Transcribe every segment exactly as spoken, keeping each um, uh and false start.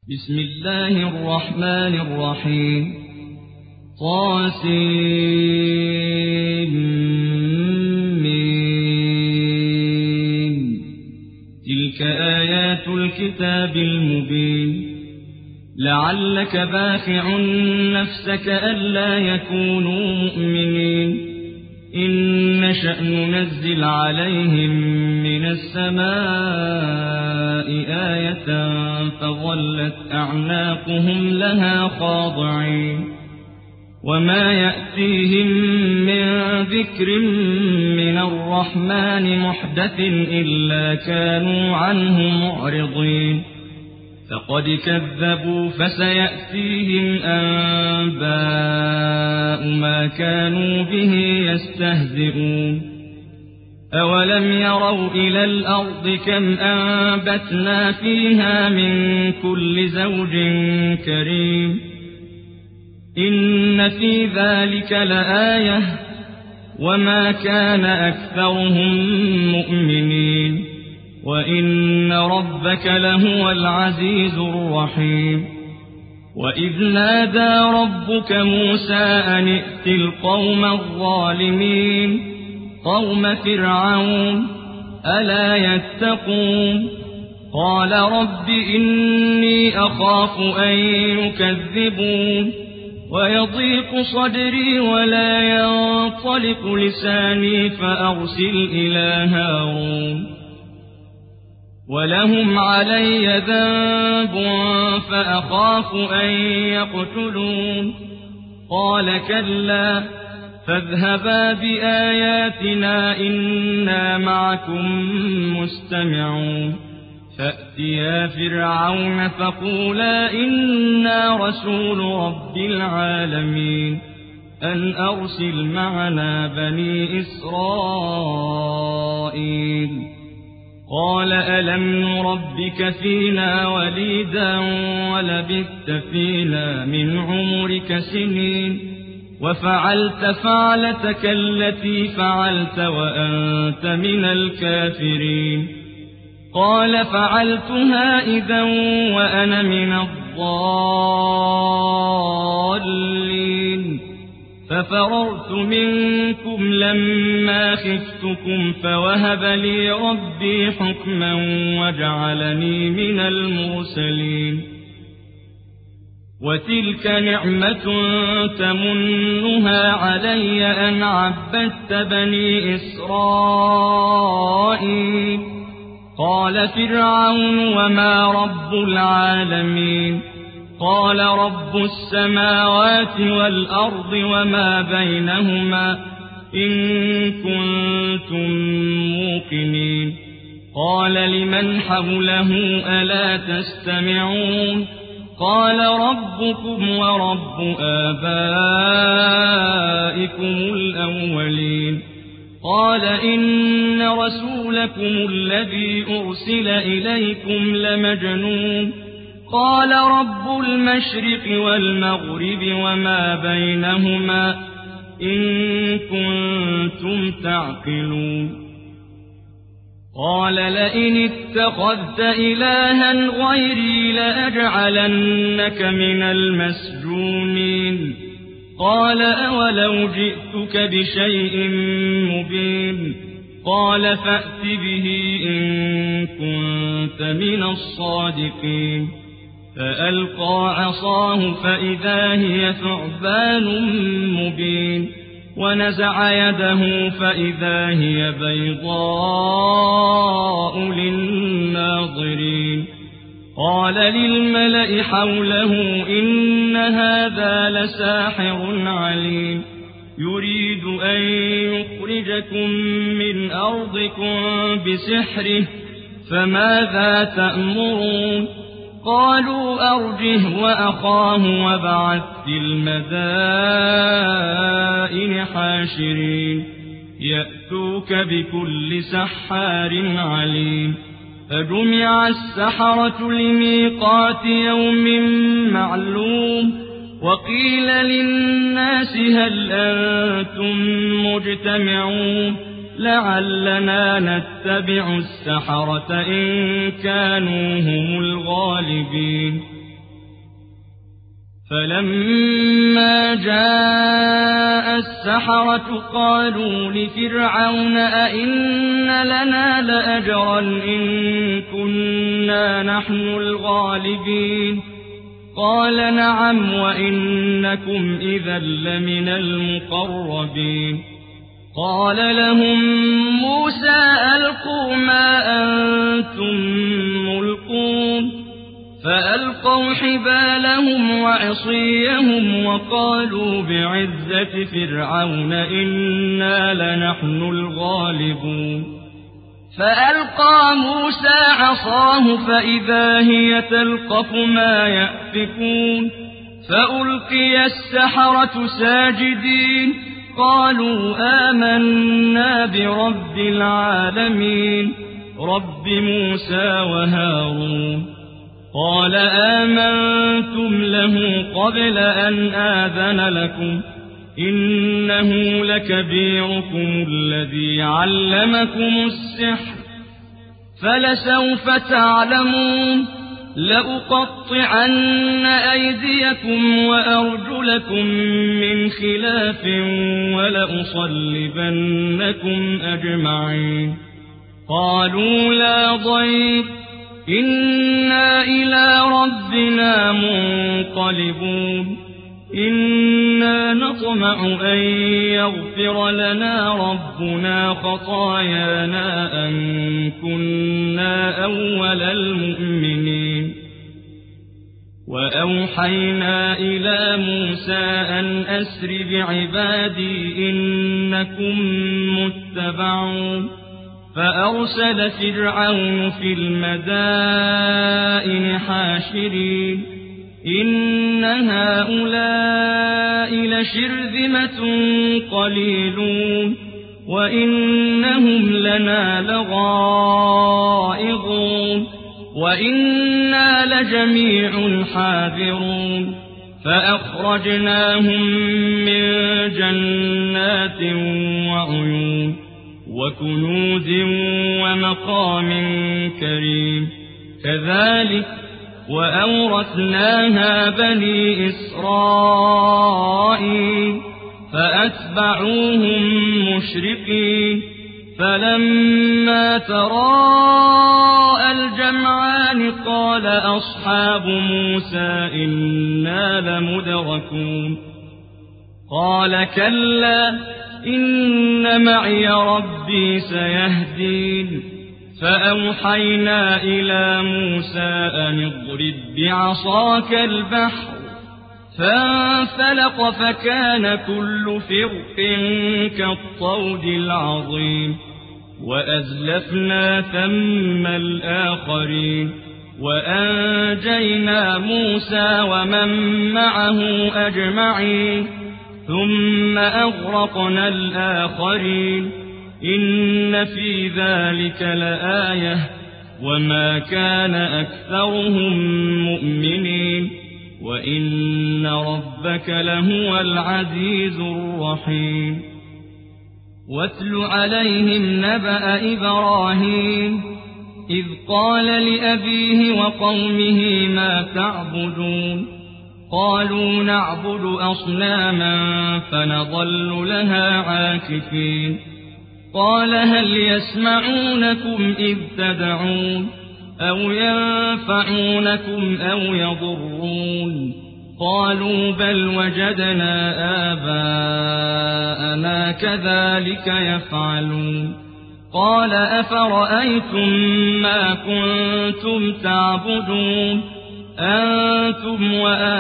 بسم الله الرحمن الرحيم. طاسم تلك آيات الكتاب المبين. لعلك باخع نفسك ألا يكونوا مؤمنين. إن نشأ ننزل عليهم من السماء آية فظلت أعناقهم لها خاضعين. وما يأتيهم من ذكر من الرحمن محدث إلا كانوا عنه معرضين. فقد كذبوا فسيأتيهم أنباء ما كانوا به يستهزئون. أولم يروا إلى الأرض كم أنبتنا فيها من كل زوج كريم. إن في ذلك لآية وما كان أكثرهم مؤمنين وإن ربك لهو العزيز الرحيم. وإذ نادى ربك موسى أن ائت القوم الظالمين قوم فرعون ألا يتقون. قال رب إني أخاف أن يكذبون ويضيق صدري ولا ينطلق لساني فأرسل إلى هارون ولهم علي ذنب فأخاف أن يقتلون. قال كلا فاذهبا بآياتنا إنا معكم مستمعون. فأتيا فرعون فقولا إنا رسول رب العالمين أن أرسل معنا بني إسرائيل. قال ألم نربك فينا وليدا ولبثت فينا من عمرك سنين وفعلت فعلتك التي فعلت وأنت من الكافرين. قال فعلتها إذا وأنا من الضالين ففررت منكم لما خفتكم فوهب لي ربي حكما وجعلني من المرسلين. وتلك نعمة تمنها علي أن عبدت بني إسرائيل. قال فرعون وما رب العالمين. قال رب السماوات والأرض وما بينهما إن كنتم موقنين. قال لمن حوله ألا تستمعون. قال ربكم ورب آبائكم الأولين. قال إن رسولكم الذي أرسل إليكم لمجنون. قال رب المشرق والمغرب وما بينهما إن كنتم تعقلون. قال لئن اتخذت إلها غيري لأجعلنك من المسجونين. قال أولو جئتك بشيء مبين. قال فأت به إن كنت من الصادقين. فألقى عصاه فإذا هي ثعبان مبين ونزع يده فإذا هي بيضاء للناظرين. قال للملأ حوله إن هذا لساحر عليم يريد أن يخرجكم من أرضكم بسحره فماذا تأمرون. قالوا أرجه وأخاه وابعث في المدائن حاشرين يأتوك بكل سحار عليم. فجمع السحرة لميقات يوم معلوم. وقيل للناس هل أنتم مجتمعون لعلنا نتبع السحرة إن كانوا هم الغالبين. فلما جاء السحرة قالوا لفرعون أئن لنا لأجرا إن كنا نحن الغالبين قال نعم وإنكم إذا لمن المقربين قال لهم موسى ألقوا ما أنتم ملقون فألقوا حبالهم وعصيهم وقالوا بعزة فرعون إنا لنحن الغالبون فألقى موسى عصاه فإذا هي تلقف ما يأفكون فألقي السحرة ساجدين قالوا آمنا برب العالمين رب موسى وهارون قال آمنتم له قبل أن آذن لكم إنه لكبيركم الذي علمكم السحر فلسوف تعلمون لأقطعن أيديكم وأرجلكم من خلاف ولأصلبنكم أجمعين قالوا لا ضير إنا إلى ربنا منقلبون إنا نطمع أن يغفر لنا ربنا خطايانا أن كنا أول المؤمنين وأوحينا إلى موسى أن أسر بعبادي إنكم متبعون فأرسل فرعون في المدائن حاشرين إن هؤلاء لشرذمة قليلون وإنهم لنا لغائظون وإنا لجميع حاذرون فأخرجناهم من جنات وعيون وكنوز ومقام كريم كذلك وأورثناها بني إسرائيل فأتبعوهم مشرقين فلما تراءى الجمعان قال أصحاب موسى إنا لمدركون قال كلا إن معي ربي سيهدين فأوحينا إلى موسى أن اضرب بعصاك البحر فانفلق فكان كل فرق كالطود العظيم وأزلفنا ثم الآخرين وأنجينا موسى ومن معه أجمعين ثم أغرقنا الآخرين إن في ذلك لآية وما كان أكثرهم مؤمنين وإن ربك لهو العزيز الرحيم واتل عليهم نبأ إبراهيم إذ قال لأبيه وقومه ما تعبدون قالوا نعبد أصناما فنظل لها عاكفين قال هل يسمعونكم إذ تدعون أو ينفعونكم أو يضرون قالوا بل وجدنا آباءنا كذلك يفعلون قال أفرأيتم ما كنتم تعبدون أنتم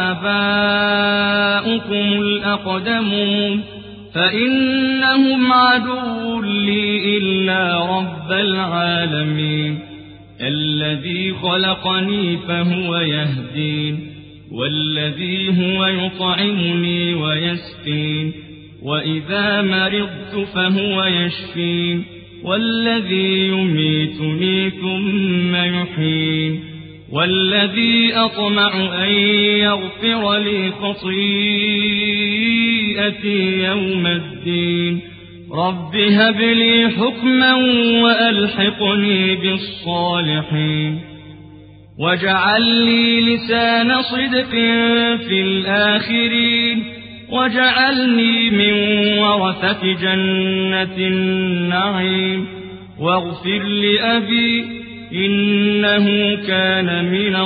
وآباؤكم الأقدمون فإنهم عدو لي إلا رب العالمين الذي خلقني فهو يهدين والذي هو يطعمني ويسقين وإذا مرضت فهو يشفين والذي يميتني ثم يحيين والذي أطمع أن يغفر لي خطيئتي يوم الدين رب هب لي حكما وألحقني بالصالحين واجعل لي لسان صدق في الآخرين واجعلني من ورثة جنة النعيم واغفر لأبي إنه كان من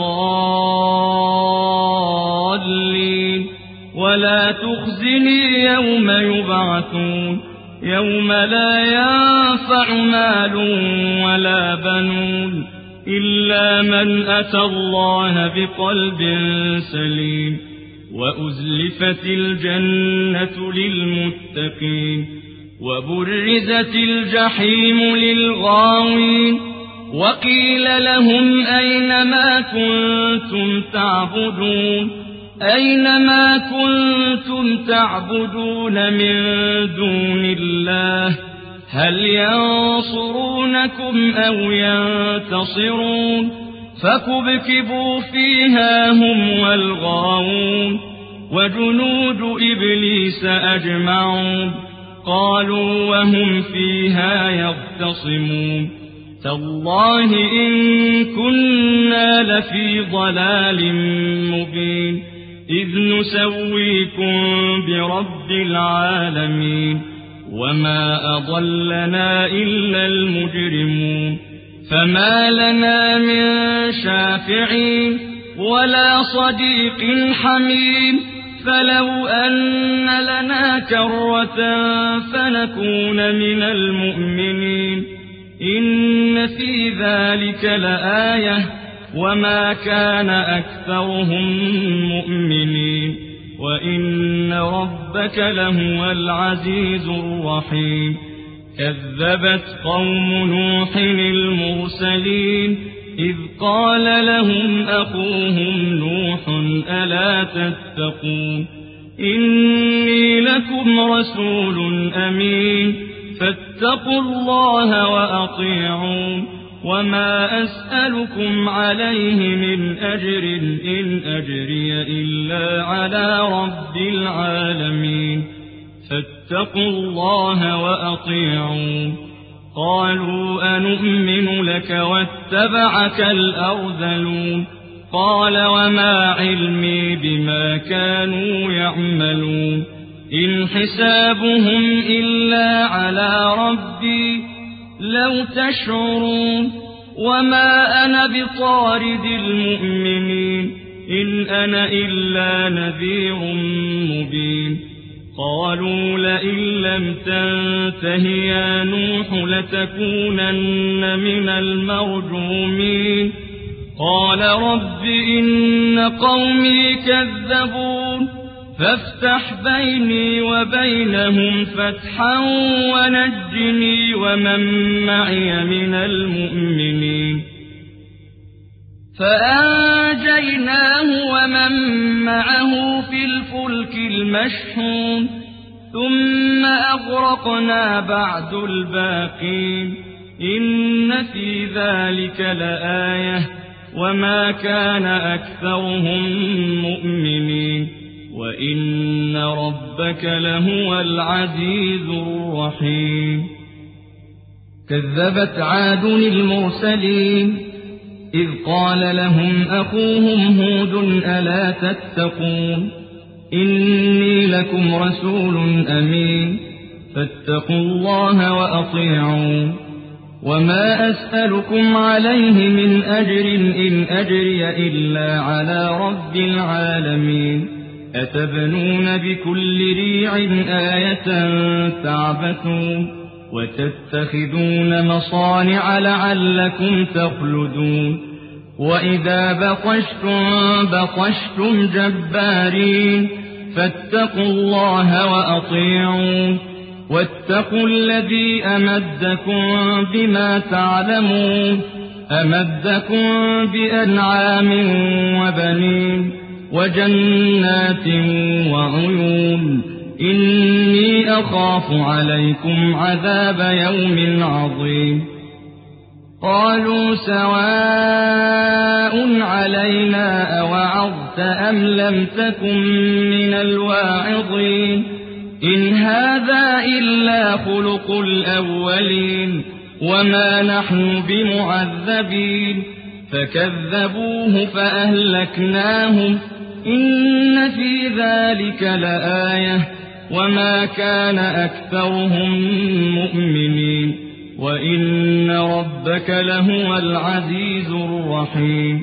الضالين ولا تخزني يوم يبعثون يوم لا ينفع مال ولا بنون إلا من أتى الله بقلب سليم وأزلفت الجنة للمتقين وبرزت الجحيم للغاوين وقيل لهم أين ما كنتم تعبدون أين ما كنتم تعبدون من دون الله هل ينصرونكم أو ينتصرون فكبكبوا فيها هم والغاوون وجنود إبليس أجمعون قالوا وهم فيها يختصمون تالله إن كنا لفي ضلال مبين إذ نسويكم برب العالمين وما أضلنا إلا المجرمون فما لنا من شافعين ولا صديق حميم فلو أن لنا كرة فنكون من المؤمنين إن في ذلك لآية وما كان أكثرهم مؤمنين وإن ربك لهو العزيز الرحيم كذبت قوم نوح المرسلين إذ قال لهم أخوهم نوح ألا تتقون إني لكم رسول أمين فاتقوا الله وأطيعون وما أسألكم عليه من أجر إن أجري إلا على رب العالمين فاتقوا الله وأطيعون قالوا أنؤمن لك واتبعك الأرذلون قال وما علمي بما كانوا يعملون إن حسابهم إلا على ربي لو تشعرون وما أنا بطارد المؤمنين إن أنا إلا نذير مبين قالوا لئن لم تنته يا نوح لتكونن من المرجومين قال رب إن قومي كذبون فافتح بيني وبينهم فتحا ونجني ومن معي من المؤمنين فأنجيناه ومن معه في الفلك المشحون ثم أغرقنا بعد الباقين إن في ذلك لآية وما كان أكثرهم مؤمنين وإن ربك لهو العزيز الرحيم كذبت عاد المرسلين إذ قال لهم أخوهم هود ألا تتقون إني لكم رسول أمين فاتقوا الله وأطيعون وما أسألكم عليه من أجر إن أجري إلا على رب العالمين أتبنون بكل ريع آية تعبثون وتتخذون مصانع لعلكم تخلدون وإذا بطشتم بطشتم جبارين فاتقوا الله وأطيعون واتقوا الذي أمدكم بما تعلمون أمدكم بأنعام وبنين وجنات وعيون إني أخاف عليكم عذاب يوم عظيم قالوا سواء علينا أوعظت أم لم تكن من الواعظين إن هذا إلا خلق الأولين وما نحن بمعذبين فكذبوه فأهلكناهم إن في ذلك لآية وما كان أكثرهم مؤمنين وإن ربك لهو العزيز الرحيم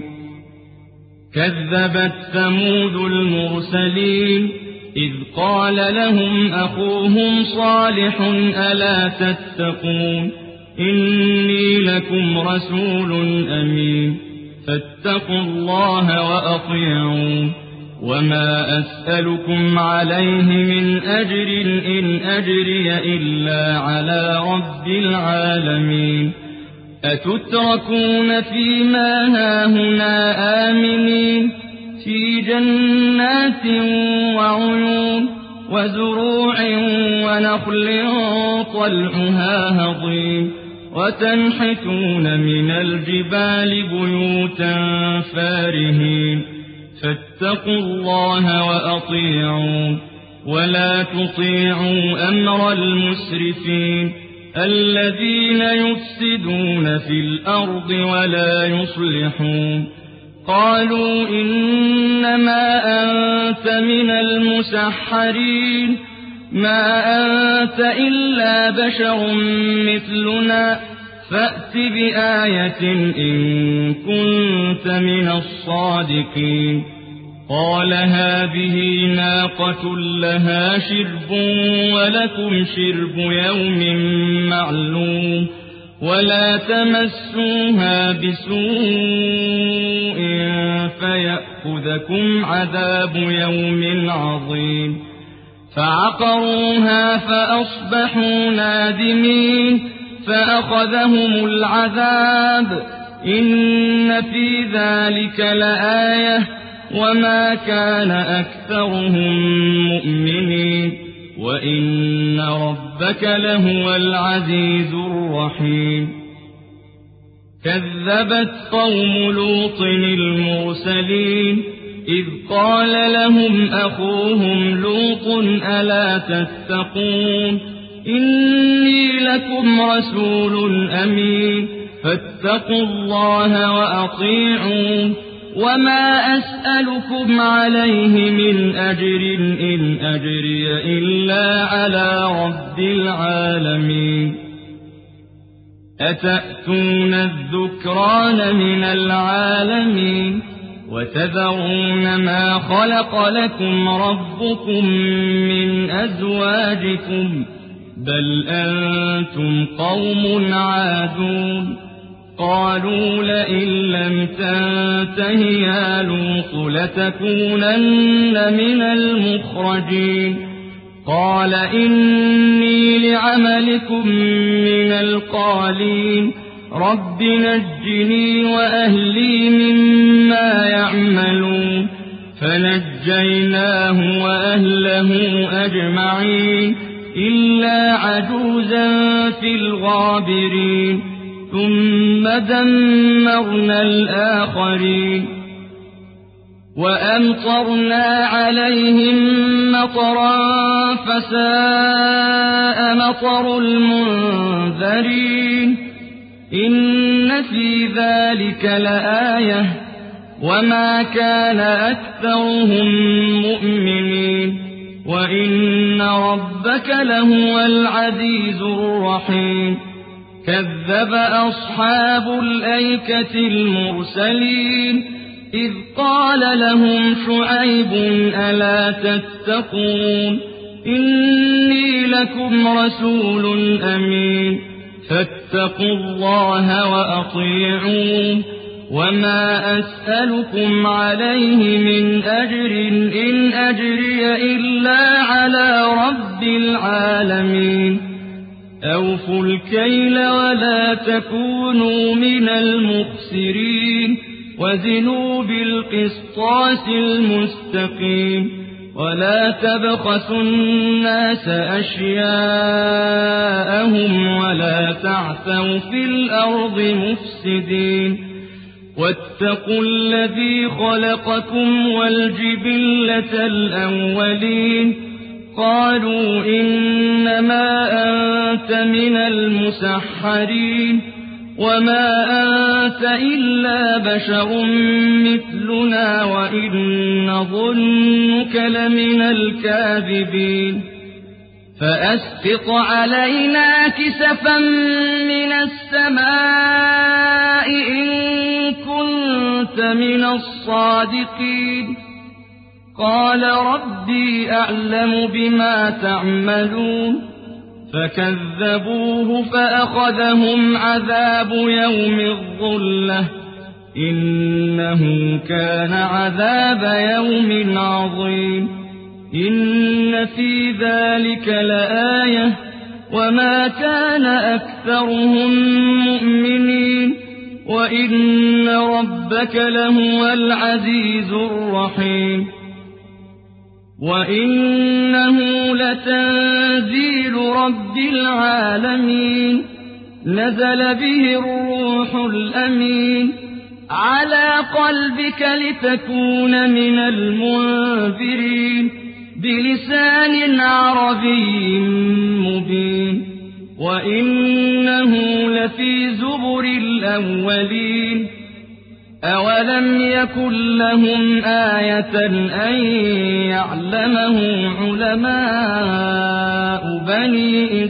كذبت ثمود المرسلين إذ قال لهم أخوهم صالح ألا تتقون إني لكم رسول أمين فاتقوا الله وأطيعون وما أسألكم عليه من أجر إن أجري إلا على رب العالمين أتتركون فيما هاهنا آمنين في جنات وعيون وزروع ونخل طلعها هضيم وتنحتون من الجبال بيوتا فارهين فاتقوا الله وأطيعون ولا تطيعوا أمر المسرفين الذين يفسدون في الأرض ولا يصلحون قالوا إنما أنت من المسحرين ما أنت إلا بشر مثلنا فأت بآية إن كنت من الصادقين قال هذه ناقة لها شرب ولكم شرب يوم معلوم ولا تمسوها بسوء فيأخذكم عذاب يوم عظيم فعقروها فأصبحوا نادمين فأخذهم العذاب إن في ذلك لآية وما كان أكثرهم مؤمنين وإن ربك لهو العزيز الرحيم كذبت قوم لوط المرسلين إذ قال لهم أخوهم لوط ألا تتقون إني لكم رسول أمين فاتقوا الله وأطيعون وما أسألكم عليه من أجر إن أجري إلا على رب العالمين أتأتون الذكران من العالمين وتذرون ما خلق لكم ربكم من أزواجكم بل أنتم قوم عادون قالوا لئن لم تنته يا لوط لتكونن من المخرجين قال إني لعملكم من القالين رب نجني وأهلي مما يعملون فنجيناه وأهله أجمعين إلا عجوزا في الغابرين ثم دمرنا الآخرين وأمطرنا عليهم مطرا فساء مطر المنذرين إن في ذلك لآية وما كان أكثرهم مؤمنين وإن ربك لهو العزيز الرحيم كذب أصحاب الأيكة المرسلين إذ قال لهم شعيب ألا تتقون إني لكم رسول أمين فاتقوا الله وأطيعون وما أسألكم عليه من أجر إن أجري إلا على رب العالمين أوفوا الكيل ولا تكونوا من المخسرين وزنوا بالقسطاس المستقيم ولا تبخسوا الناس أشياءهم ولا تعثوا في الأرض مفسدين واتقوا الذي خلقكم والجبلة الأولين قالوا إنما أنت من المسحرين وما أنت إلا بشر مثلنا وإن نظنك لمن الكاذبين فأسقط علينا كسفا من السماء إن كنت من الصادقين قال ربي أعلم بما تعملون فكذبوه فأخذهم عذاب يوم الظلة إنه كان عذاب يوم عظيم إن في ذلك لآية وما كان أكثرهم مؤمنين وإن ربك لهو العزيز الرحيم وإنه لتنزيل رب العالمين نزل به الروح الأمين على قلبك لتكون من المنذرين بلسان عربي مبين وإنه لفي زبر الأولين أولم يكن لهم آية أن يعلمه علماء بني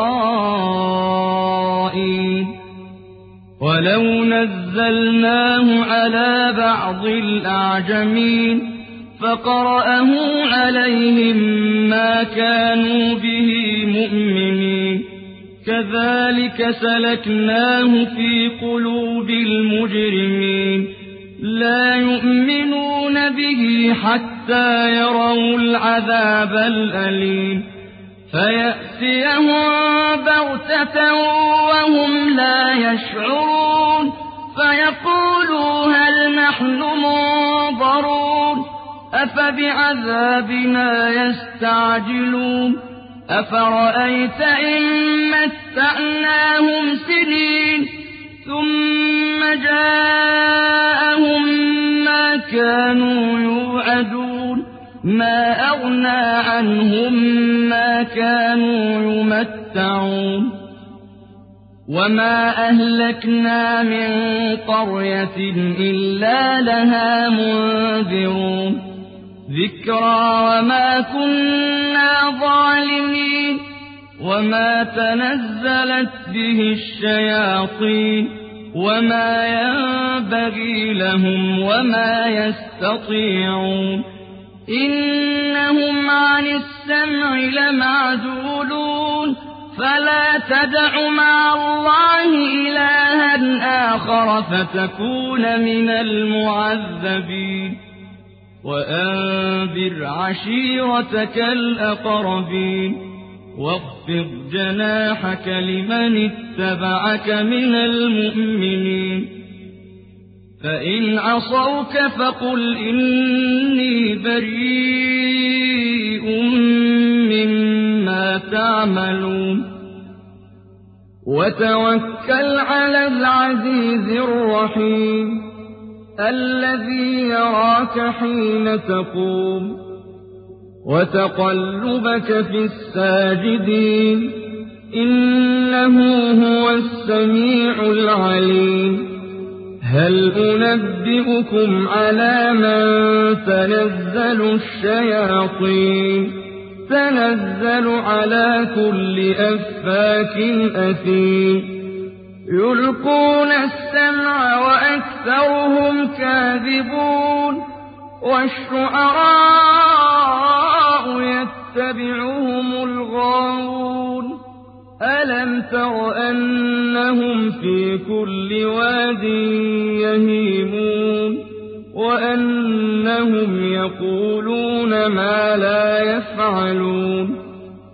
إسرائيل ولو نزلناه على بعض الأعجمين فقرأه عليهم ما كانوا به مؤمنين كذلك سلكناه في قلوب المجرمين لا يؤمنون به حتى يروا العذاب الأليم فيأتيهم بغتة وهم لا يشعرون فيقولوا هل نحن منظرون أفبعذابنا يستعجلون أفرأيت إن متعناهم سنين ثم جاءهم ما كانوا يوعدون ما أغنى عنهم ما كانوا يمتعون وما أهلكنا من قرية إلا لها منذرون ذكرى وما كنا ظالمين وما تنزلت به الشياطين وما ينبغي لهم وما يستطيعون إنهم عن السمع لمعزولون فلا تدع مع الله إلها آخر فتكون من المعذبين وأنذر عشيرتك الأقربين واخفض جناحك لمن اتبعك من المؤمنين فإن عصوك فقل إني بريء مما تعملون وتوكل على العزيز الرحيم الذي يراك حين تقوم وتقلبك في الساجدين إنه هو السميع العليم هل أنبئكم على من تنزل الشياطين تنزل على كل أفاك أثيم يلقون السمع وأكثرهم كاذبون والشعراء يتبعهم الغاوون ألم تر أنهم في كل واد يهيمون وأنهم يقولون ما لا يفعلون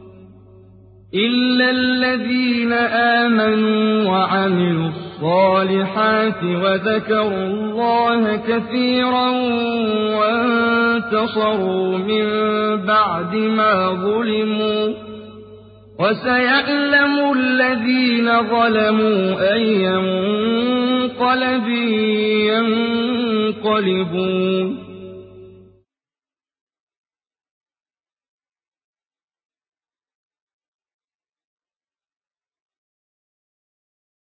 إلا الذين آمنوا وعملوا الصالحات وذكروا الله كثيرا وانتصروا من بعد ما ظلموا وسيعلم الذين ظلموا أي منقلب ينقلبون